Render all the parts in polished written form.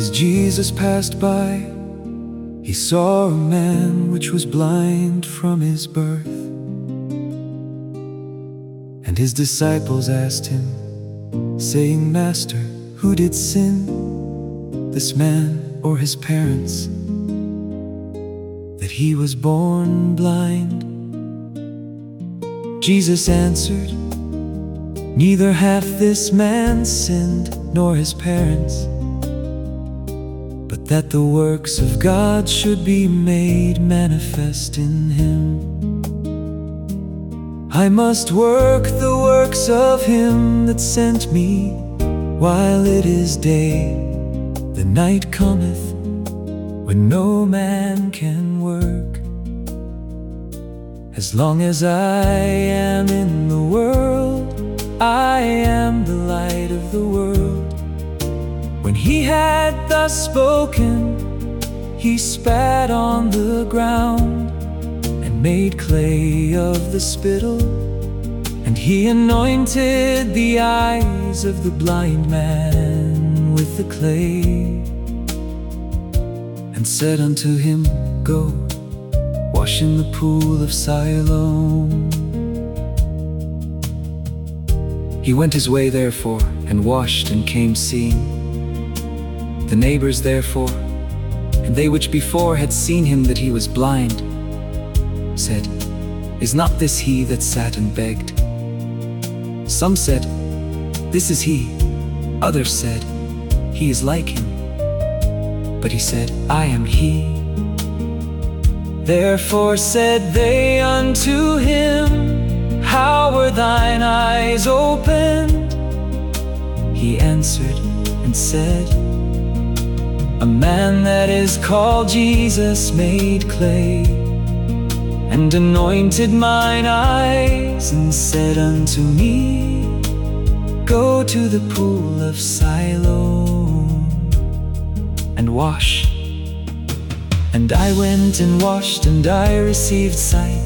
as Jesus passed by, he saw a man which was blind from his birth. And his disciples asked him, saying, Master, who did sin, this man or his parents, that he was born blind? Jesus answered, neither hath this man sinned, nor his parents, but that the works of God should be made manifest in him. I must work the works of him that sent me while it is day. The night cometh when no man can work. As long as I am in the world, I am the light of the world. When he had thus spoken, he spat on the ground and made clay of the spittle, and he anointed the eyes of the blind man with the clay, and said unto him, Go, wash in the pool of Siloam. He went his way therefore, and washed, and came seeing. The neighbors therefore, and they which before had seen him that he was blind, said, Is not this he that sat and begged? Some said, This is he. Others said, He is like him. But he said, I am he. Therefore said they unto him, How were thine eyes opened? He answered and said, A man that is called Jesus made clay, and anointed mine eyes, and said unto me, Go to the pool of Siloam, and wash. And I went and washed, and I received sight.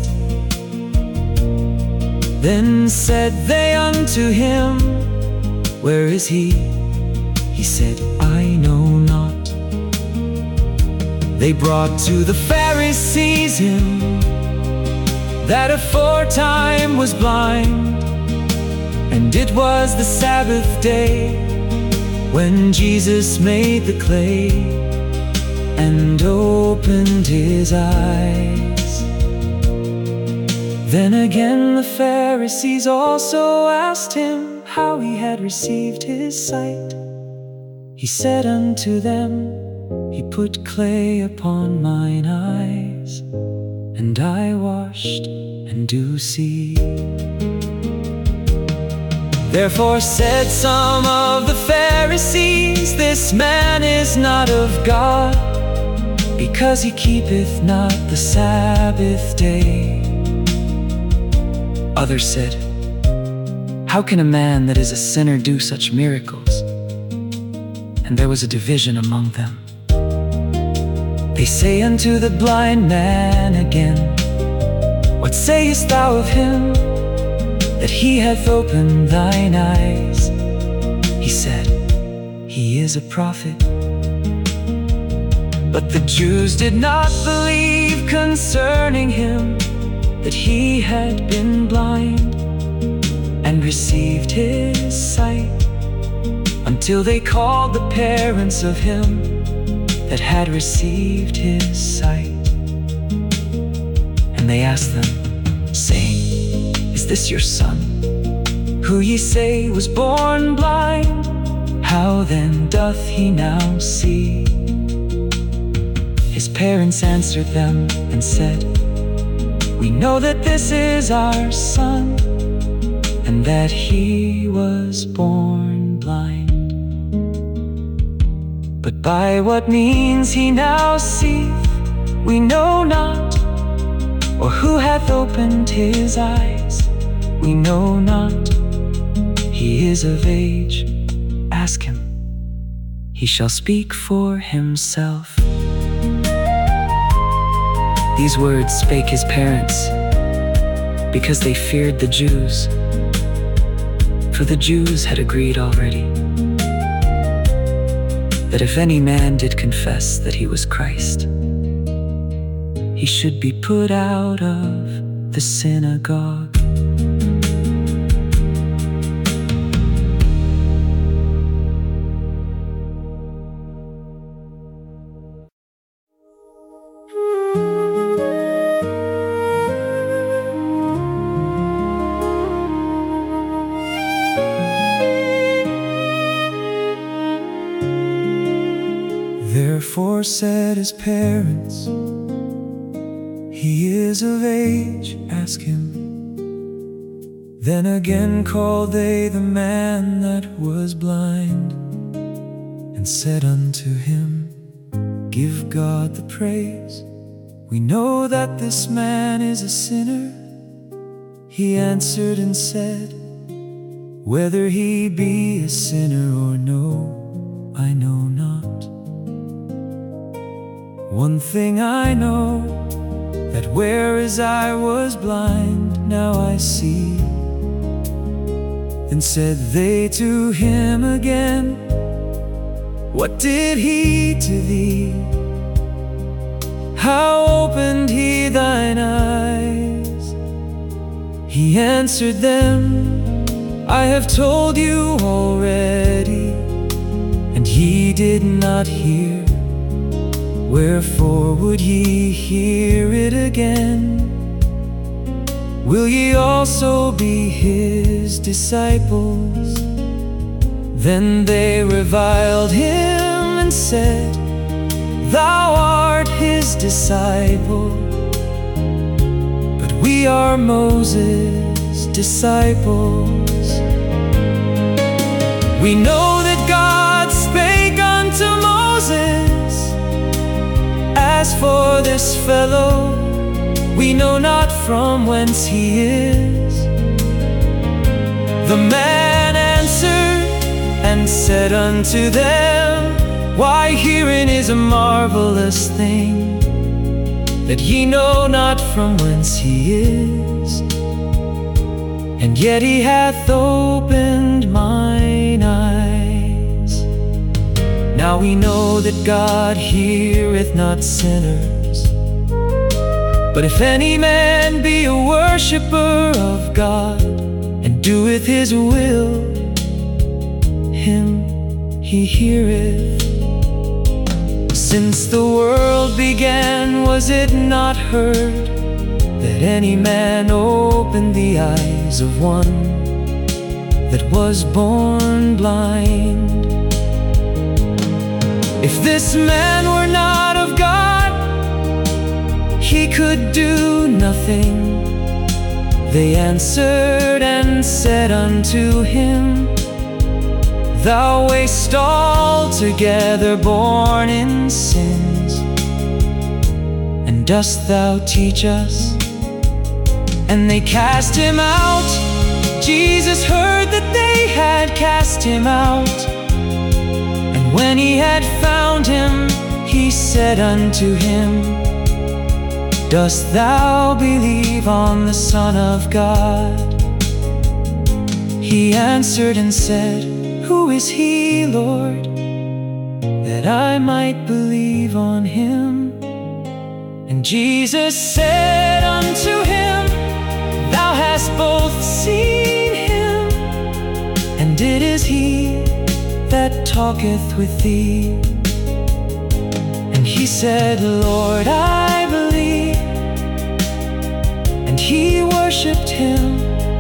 Then said they unto him, Where is he? He said, I know not. They brought to the Pharisees him that aforetime was blind. And it was the Sabbath day, when Jesus made the clay, and opened his eyes. Then again the Pharisees also asked him, how he had received his sight. He said unto them, He put clay upon mine eyes, and I washed, and do see. Therefore said some of the Pharisees, This man is not of God, because he keepeth not the Sabbath day. Others said, How can a man that is a sinner do such miracles? And there was a division among them. They say unto the blind man again, What sayest thou of him, that he hath opened thine eyes? He said, He is a prophet. But the Jews did not believe concerning him, that he had been blind, and received his sight, until they called the parents of him that had received his sight. And they asked them, saying, Is this your son, who ye say was born blind? How then doth he now see? His parents answered them and said, We know that this is our son, and that he was born blind. But by what means he now seeth, we know not, or who hath opened his eyes, we know not. He is of age, ask him, he shall speak for himself. These words spake his parents, because they feared the Jews, for the Jews had agreed already that if any man did confess that he was Christ, he should be put out of the synagogue. Therefore said his parents, "He is of age, ask him." Then again called they the man that was blind, and said unto him, "Give God the praise. We know that this man is a sinner." He answered and said, "Whether he be a sinner or no, I know not. One thing I know, that whereas I was blind, now I see." Then said they to him again, "What did he to thee? How opened he thine eyes?" He answered them, "I have told you already, and ye did not hear. Wherefore would ye hear it again? Will ye also be his disciples?" Then they reviled him and said, "Thou art his disciple, but we are Moses' disciples. We know that God spake unto Moses. As for this fellow, we know not from whence he is." The man answered and said unto them, "Why, herein is a marvelous thing, that ye know not from whence he is. And yet he hath opened mine eyes. Now we know that God heareth not sinners. But if any man be a worshipper of God, and doeth his will, him he heareth. Since the world began, was it not heard, that any man opened the eyes of one that was born blind? If this man were not of God, he could do nothing. They answered and said unto him, Thou wast altogether born in sins, and dost thou teach us? And they cast him out. Jesus heard that they had cast him out. And when he had found him, he said unto him, Dost thou believe on the Son of God? He answered and said, Who is he, Lord, that I might believe on him? And Jesus said unto him, Thou hast both seen him, and it is he that talketh with thee. And he said, Lord, I believe. And he worshipped him.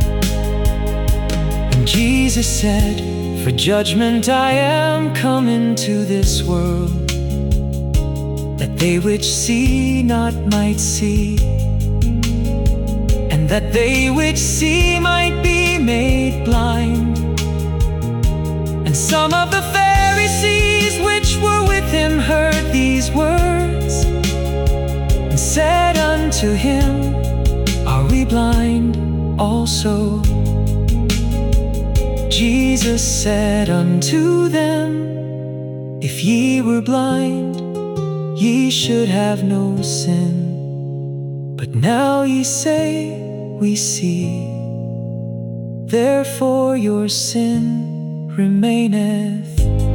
And Jesus said, For judgment I am come into this world, that they which see not might see, and that they which see might be made blind. And some of the Pharisees which were with him heard these words, and said unto him, Are we blind also? Jesus said unto them, If ye were blind, ye should have no sin. But now ye say, We see. Therefore your sin remaineth.